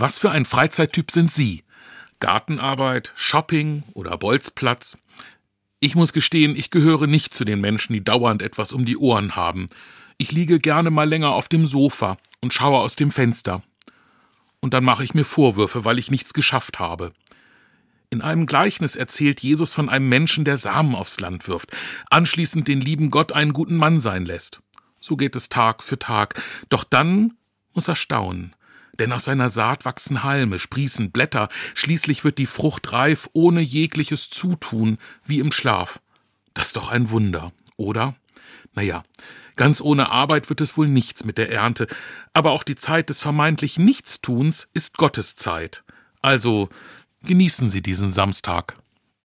Was für ein Freizeittyp sind Sie? Gartenarbeit, Shopping oder Bolzplatz? Ich muss gestehen, ich gehöre nicht zu den Menschen, die dauernd etwas um die Ohren haben. Ich liege gerne mal länger auf dem Sofa und schaue aus dem Fenster. Und dann mache ich mir Vorwürfe, weil ich nichts geschafft habe. In einem Gleichnis erzählt Jesus von einem Menschen, der Samen aufs Land wirft, anschließend den lieben Gott einen guten Mann sein lässt. So geht es Tag für Tag. Doch dann muss er staunen. Denn aus seiner Saat wachsen Halme, sprießen Blätter, schließlich wird die Frucht reif, ohne jegliches Zutun, wie im Schlaf. Das ist doch ein Wunder, oder? Naja, ganz ohne Arbeit wird es wohl nichts mit der Ernte, aber auch die Zeit des vermeintlich Nichtstuns ist Gottes Zeit. Also genießen Sie diesen Samstag.